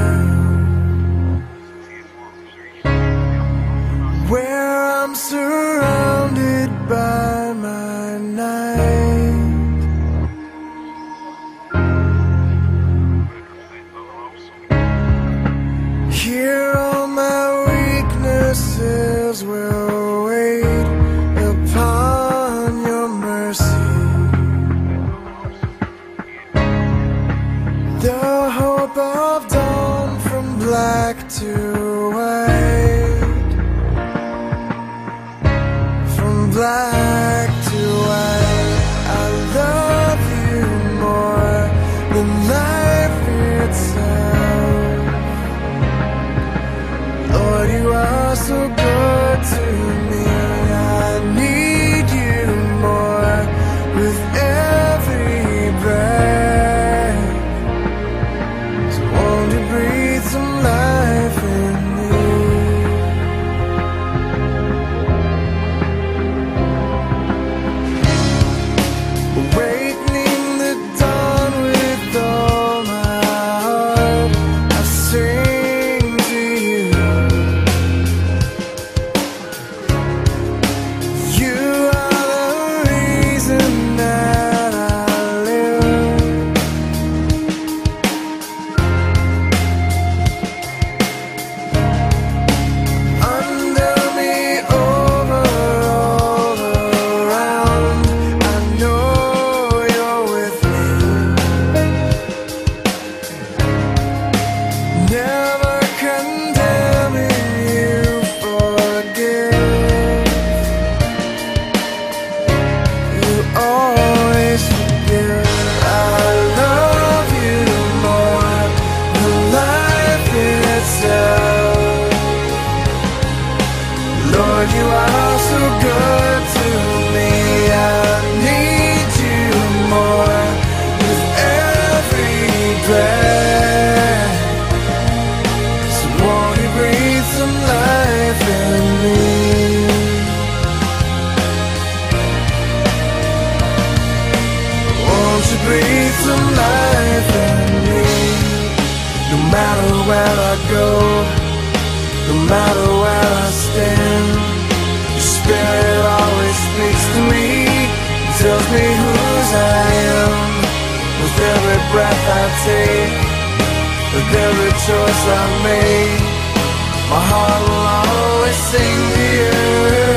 where I'm surrounded by my night. Here all my weaknesses will wait upon your mercy. The hope of dawn from black to white, from black to white. I love you more than life itself. Lord, you are so good to me. I need you more with every breath. So won't you breathe some life in me? Awakening the dawn with all my heart, I sing to you. You are the reason that I live. Under me, over, all around, I know you're with me. Never condemning, you forgive. You always forgive. I love you more than life itself. Lord, you are so good to me. I need you more with every breath. So won't you breathe some life in me? Won't you breathe some life in me? No matter where I go, no matter where I stand, your spirit always speaks to me, tells me whose I am. With every breath I take, with every choice I make, my heart will always sing to you.